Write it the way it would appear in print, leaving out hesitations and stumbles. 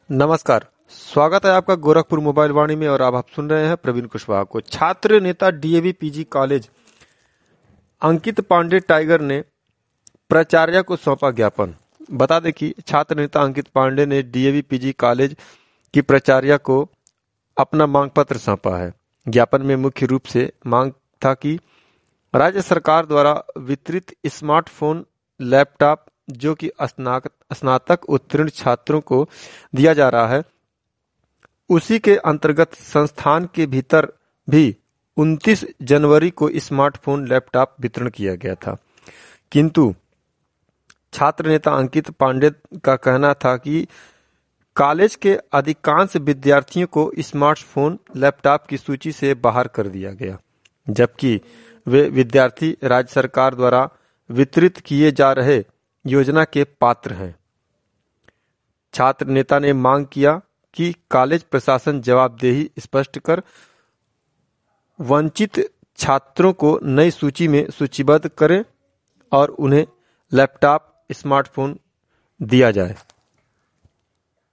नमस्कार। स्वागत है आपका गोरखपुर मोबाइल वाणी में और आप सुन रहे हैं प्रवीण कुशवाहा को। छात्र नेता DAV PG college Ankit Pandey Tiger ने प्राचार्य को सौंपा ज्ञापन। बता दें कि छात्र नेता अंकित पांडे ने डीएवी पीजी कॉलेज की प्राचार्य को अपना मांग पत्र सौंपा है। ज्ञापन में मुख्य रूप से मांग था कि राज्य सरकार द्वारा वितरित स्मार्टफोन, लैपटॉप जो कि स्नातक उत्तीर्ण छात्रों को दिया जा रहा है, उसी के अंतर्गत संस्थान के भीतर भी 29 जनवरी को स्मार्टफोन, लैपटॉप वितरण किया गया था। किंतु छात्र नेता अंकित पांडे का कहना था कि कॉलेज के अधिकांश विद्यार्थियों को स्मार्टफोन, लैपटॉप की सूची से बाहर कर दिया गया, जबकि वे विद्यार्थी राज्य सरकार द्वारा वितरित किए जा रहे योजना के पात्र हैं। छात्र नेता ने मांग किया कि कॉलेज प्रशासन जवाबदेही स्पष्ट कर वंचित छात्रों को नई सूची में सूचीबद्ध करे और उन्हें लैपटॉप, स्मार्टफोन दिया जाए।